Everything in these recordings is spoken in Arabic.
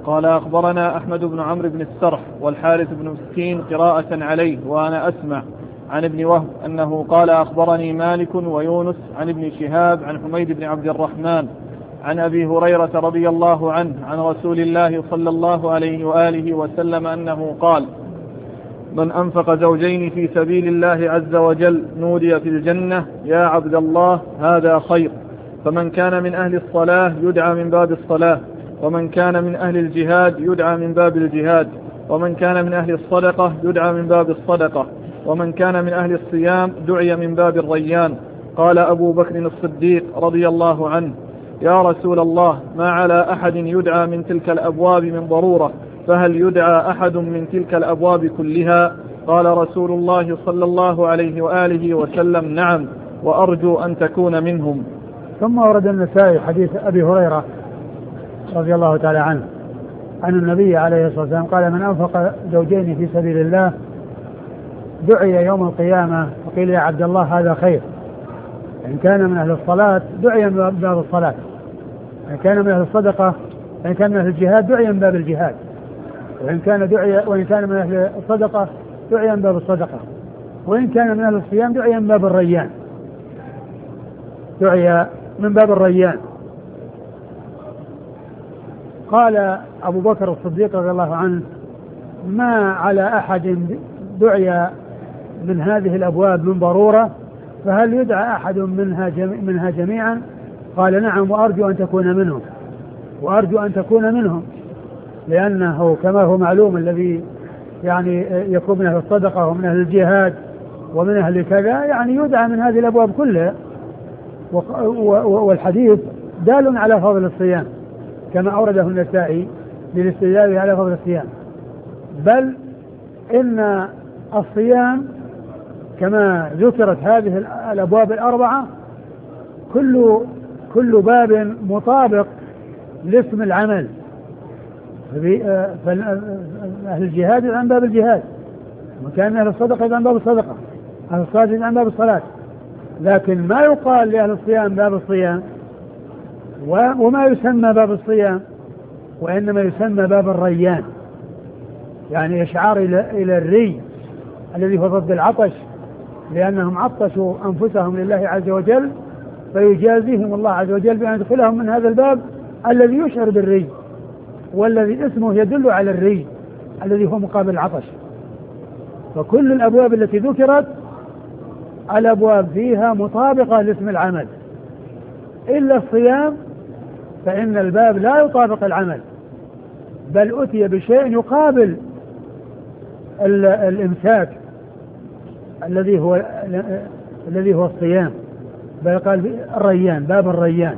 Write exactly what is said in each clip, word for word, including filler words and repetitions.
قال أخبرنا أحمد بن عمرو بن السرح والحارث بن مسكين قراءة عليه وأنا أسمع عن ابن وهب أنه قال أخبرني مالك ويونس عن ابن شهاب عن حميد بن عبد الرحمن عن أبي هريرة رضي الله عنه عن رسول الله صلى الله عليه وآله وسلم أنه قال: من أنفق زوجين في سبيل الله عز وجل نودي في الجنة يا عبد الله هذا خير. فمن كان من أهل الصلاة يدعى من باب الصلاة، ومن كان من أهل الجهاد يدعى من باب الجهاد، ومن كان من أهل الصدقة يدعى من باب الصدقة، ومن كان من أهل الصيام دعي من باب الريان. قال أبو بكر الصديق رضي الله عنه: يا رسول الله، ما على أحد يدعى من تلك الأبواب من ضرورة، فهل يدعى أحد من تلك الأبواب كلها؟ قال رسول الله صلى الله عليه وآله وسلم: نعم، وأرجو أن تكون منهم. ثم ورد النسائي حديث أبي هريرة رضي الله تعالى عنه عن النبي عليه الصلاة والسلام قال: من أنفق زوجين في سبيل الله دعي يوم القيامة وقيل يا عبد الله هذا خير. إن كان من أهل الصلاة دعي من باب الصلاة، إن كان من أهل الصدقة، إن كان من أهل الجهاد دعي من باب الجهاد، وإن كان دعي وإن كان من أهل الصدقة دعي من باب الصدقة، وإن كان من أهل الصيام دعي من باب الريان، دعي من باب الريان. قال أبو بكر الصديق رضي الله عنه: ما على أحد دعي من هذه الأبواب من ضرورة، فهل يدعى أحد منها, جميع منها جميعا؟ قال: نعم، وأرجو أن تكون منهم، وأرجو أن تكون منهم، لأنه كما هو معلوم الذي يعني يكون من أهل الصدقة ومن أهل الجهاد ومن أهل كذا يعني يدعى من هذه الأبواب كلها. والحديث دال على فضل الصيام كما أورده النسائي للاستدلال على فضل الصيام، بل إن الصيام كما ذكرت هذه الأبواب الأربعة كل كل باب مطابق لاسم العمل. فأهل الجهاد عن باب الجهاد، وكان أهل الصدقة عن باب الصدقة، أهل الصلاة عن باب الصلاة، لكن ما يقال لأهل الصيام باب الصيام وما يسمى باب الصيام، وإنما يسمى باب الريان، يعني إشعار إلى الري الذي هو ضد العطش، لأنهم عطشوا أنفسهم لله عز وجل، فيجازيهم الله عز وجل بأن يدخلهم من هذا الباب الذي يشعر بالري، والذي اسمه يدل على الري الذي هو مقابل العطش. فكل الأبواب التي ذكرت الأبواب فيها مطابقة لاسم العمل، إلا الصيام فإن الباب لا يطابق العمل، بل أتي بشيء يقابل الإمساك الذي هو الذي هو الصيام، بل قال الريان، باب الريان،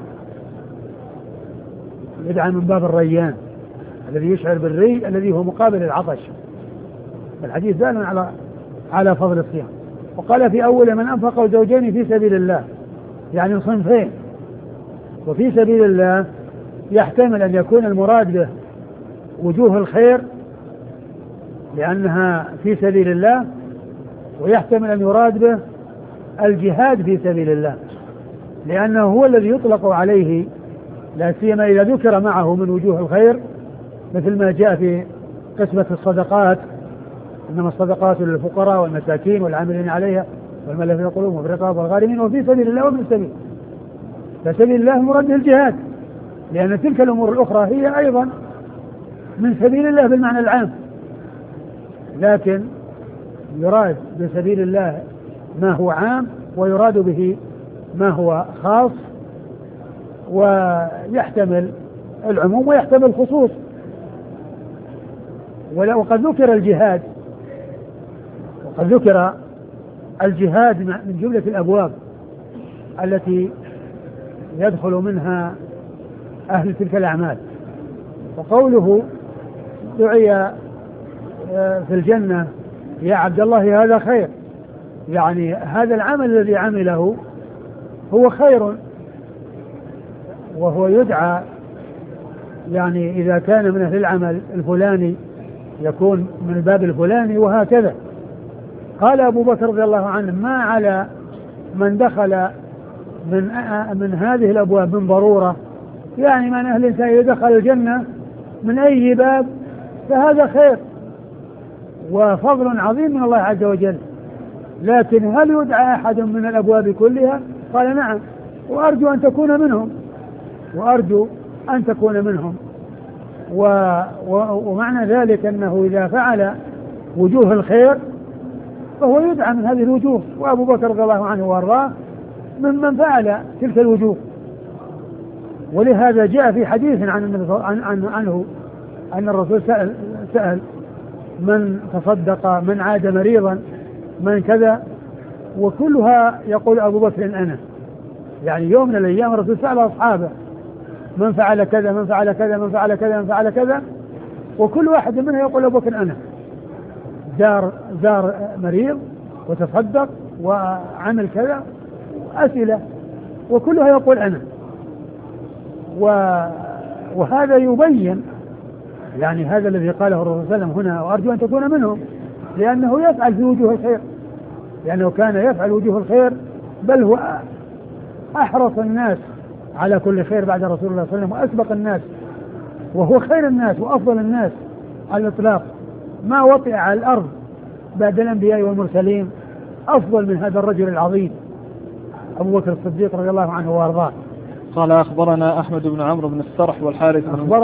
يدعى من باب الريان الذي يشعر بالري الذي هو مقابل العطش. الحديث دال على على فضل الصيام. وقال في أول: من أنفق زوجين في سبيل الله، يعني صنفين. وفي سبيل الله يحتمل أن يكون المراد به وجوه الخير لأنها في سبيل الله، ويحتمل أن يراد به الجهاد في سبيل الله لأنه هو الذي يطلق عليه، لا سيما إذا ذكر معه من وجوه الخير، مثل ما جاء في قسمة الصدقات: إنما الصدقات للفقراء والمساكين والعاملين عليها والمؤلفة قلوبهم وفي الرقاب والغارمين وفي سبيل الله وابن السبيل. فسبيل الله مراد الجهاد، لأن تلك الأمور الأخرى هي أيضا من سبيل الله بالمعنى العام، لكن يراد بسبيل الله ما هو عام، ويراد به ما هو خاص، ويحتمل العموم ويحتمل الخصوص. وقد ذكر الجهاد وقد ذكر الجهاد من جملة الأبواب التي يدخل منها أهل تلك الأعمال. وقوله دعي في الجنة يا عبد الله هذا خير، يعني هذا العمل الذي عمله هو خير، وهو يدعى يعني إذا كان من أهل العمل الفلاني يكون من الباب الفلاني، وهكذا. قال أبو بكر رضي الله عنه: ما على من دخل من من هذه الأبواب من ضرورة، يعني من أهل الإنسان إذا دخل الجنة من أي باب فهذا خير وفضل عظيم من الله عز وجل. لكن هل يدعى أحد من الأبواب كلها؟ قال نعم، وأرجو أن تكون منهم، وأرجو أن تكون منهم. و... و... ومعنى ذلك أنه إذا فعل وجوه الخير فهو يدعى من هذه الوجوه، وأبو بكر رضي الله عنه وارضاه ممن فعل تلك الوجوه. ولهذا جاء في حديث عن عن عن عنه أن الرسول سأل, سأل من تصدق، من عاد مريضا، من كذا، وكلها يقول أبو بكر أنا. يعني يوم من الأيام الرسول سأل أصحابه من فعل كذا من فعل كذا من فعل كذا من فعل كذا، وكل واحد منها يقول أبو بكر أنا. زار زار مريض وتصدق وعمل كذا أسئلة وكلها يقول أنا. وهذا يبين يعني هذا الذي قاله الرسول صلى الله عليه وسلم هنا، وأرجو أن تكون منهم، لأنه يفعل في وجوه الخير، لأنه كان يفعل وجوه الخير، بل هو أحرص الناس على كل خير بعد رسول الله صلى الله عليه وسلم، وأسبق الناس، وهو خير الناس وأفضل الناس على الإطلاق. ما وطئ على الأرض بعد الأنبياء والمرسلين أفضل من هذا الرجل العظيم أبو بكر الصديق رضي الله عنه وأرضاه. قال أخبرنا أحمد بن عمرو بن السرح والحارث بن